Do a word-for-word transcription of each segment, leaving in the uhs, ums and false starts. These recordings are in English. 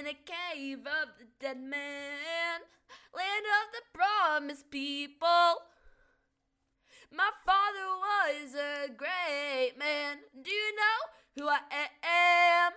the cave of the dead man, land of the promised people. My father was a great man. Do you know who I am?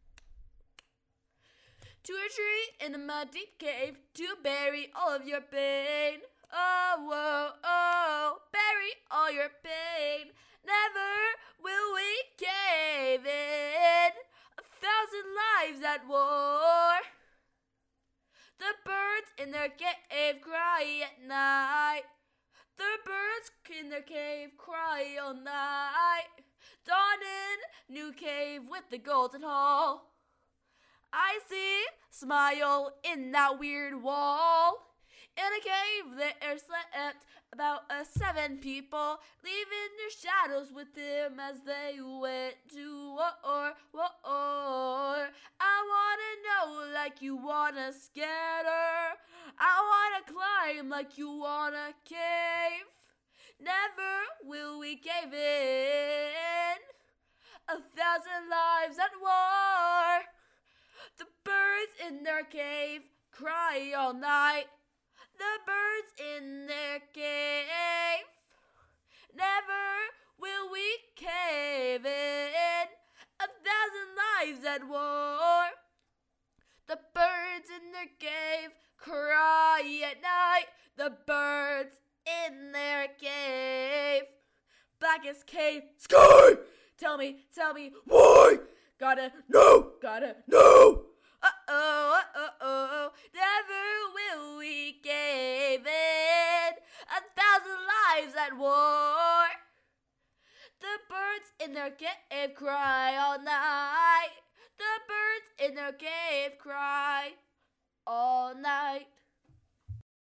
To a tree in a mud deep cave to bury all of your pain. Oh, oh, oh, bury all your pain. Never will we cave in. A thousand lives at war. The birds in their cave cry at night. The birds in their cave cry all night. Dawn in new cave with the golden hall. I see smile in that weird wall. In a cave there slept about uh, seven people, leaving their shadows with them as they went to war, war. I wanna know like you wanna scatter. I wanna climb like you wanna cave. Never will we cave in. A thousand lives at war. The birds in their cave cry all night. The birds in their cave. Never will we cave in. A thousand lives at war. The birds in their cave cry at night. The birds in their cave. Blackest cave. Sky! Tell me, tell me why? Gotta know, gotta know. Uh-oh, uh-oh, never will we cave in. A thousand lives at war. The birds in their cave cry all night. The birds in their cave cry.